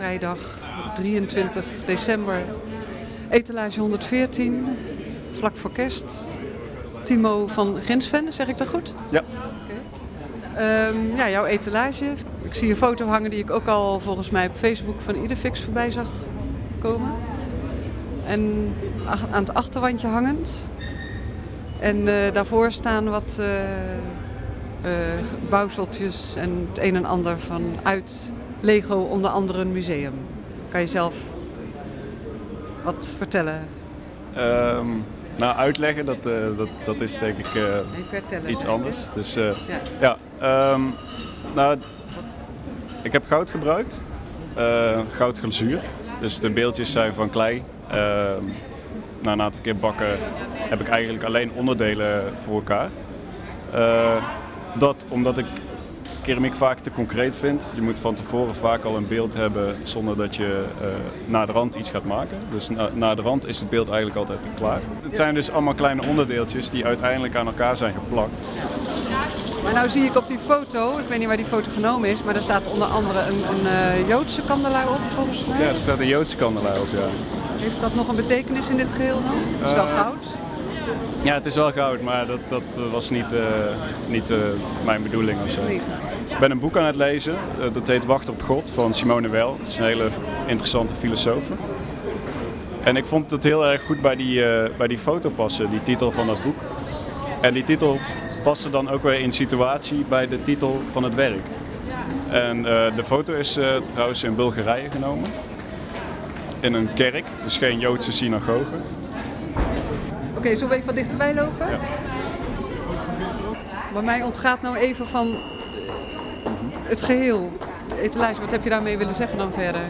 vrijdag 23 december, etalage 114, vlak voor kerst. Timo van Ginsven, zeg ik dat goed? Ja. Ja, jouw etalage. Ik zie een foto hangen die ik ook al volgens mij op Facebook van Idefix voorbij zag komen. En aan het achterwandje hangend. En daarvoor staan wat bouwseltjes en het een en ander vanuit Lego, onder andere een museum. Kan je zelf wat vertellen? Nou, uitleggen, dat is denk ik iets anders. Dus nou, ik heb goud gebruikt, goudglazuur. Dus de beeldjes zijn van klei. Na een aantal keer bakken heb ik eigenlijk alleen onderdelen voor elkaar. Dat omdat ik keramiek vaak te concreet vind. Je moet van tevoren vaak al een beeld hebben zonder dat je na de rand iets gaat maken. Dus na de rand is het beeld eigenlijk altijd klaar. Het zijn dus allemaal kleine onderdeeltjes die uiteindelijk aan elkaar zijn geplakt. Maar nou zie ik op die foto, ik weet niet waar die foto genomen is, maar daar staat onder andere een Joodse kandelaar op volgens mij. Ja, er staat een Joodse kandelaar op, ja. Heeft dat nog een betekenis in dit geheel dan? Het is wel goud? Ja, het is wel goud, maar dat was niet mijn bedoeling of zo. Ik ben een boek aan het lezen, dat heet Wachten op God van Simone Weil. Dat is een hele interessante filosoof. En ik vond het heel erg goed bij die foto passen, die titel van dat boek. En die titel paste dan ook weer in situatie bij de titel van het werk. En de foto is trouwens in Bulgarije genomen. In een kerk, dus geen Joodse synagoge. Oké, zullen we even wat dichterbij lopen? Ja. Maar mij ontgaat nou even van het geheel. De etalage, wat heb je daarmee willen zeggen dan verder?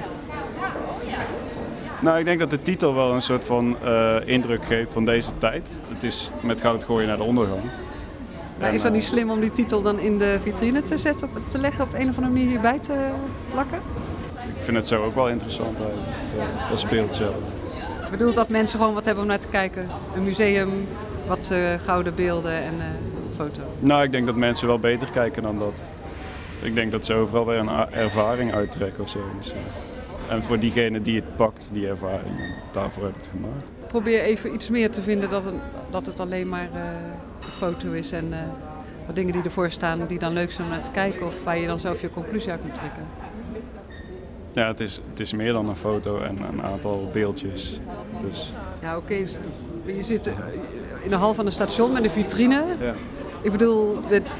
Nou, ik denk dat de titel wel een soort van indruk geeft van deze tijd. Het is met goud gooien naar de ondergang. Maar is dat niet slim om die titel dan in de vitrine te leggen, op een of andere manier hierbij te plakken? Ik vind het zo ook wel interessant eigenlijk, als beeld zelf. Ik bedoel dat mensen gewoon wat hebben om naar te kijken. Een museum, wat gouden beelden en foto. Nou, ik denk dat mensen wel beter kijken dan dat. Ik denk dat ze overal weer een ervaring uittrekken of zo. Dus, en voor diegene die het pakt, die ervaring, daarvoor heb ik het gemaakt. Probeer even iets meer te vinden dat het alleen maar een foto is en wat dingen die ervoor staan die dan leuk zijn om naar te kijken of waar je dan zelf je conclusie uit moet trekken. Ja, het is meer dan een foto en een aantal beeldjes. Dus. Ja, oké. Je zit in de hal van een station met een vitrine. Ja. Ik bedoel,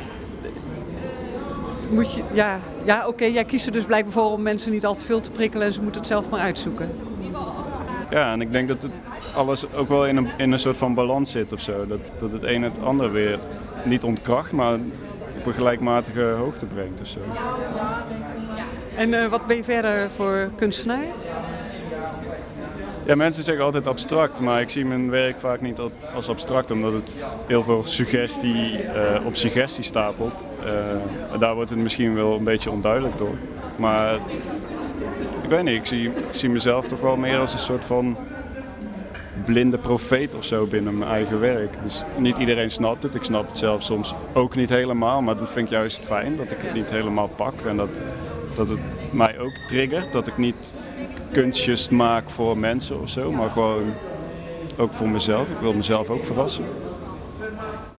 moet je, oké, jij kiest er dus blijkbaar voor om mensen niet al te veel te prikkelen en ze moeten het zelf maar uitzoeken. Ja, en ik denk dat het alles ook wel in een soort van balans zit of zo. Dat het een het ander weer niet ontkracht, maar op een gelijkmatige hoogte brengt of zo. En wat ben je verder voor kunstenaar? Ja, mensen zeggen altijd abstract, maar ik zie mijn werk vaak niet als abstract, omdat het heel veel suggestie op suggestie stapelt. Daar wordt het misschien wel een beetje onduidelijk door. Maar ik weet niet, ik zie mezelf toch wel meer als een soort van blinde profeet of zo binnen mijn eigen werk. Dus niet iedereen snapt het. Ik snap het zelf soms ook niet helemaal, maar dat vind ik juist fijn, dat ik het niet helemaal pak en dat het mij ook triggert, dat ik niet kunstjes maak voor mensen of zo, maar gewoon ook voor mezelf. Ik wil mezelf ook verrassen.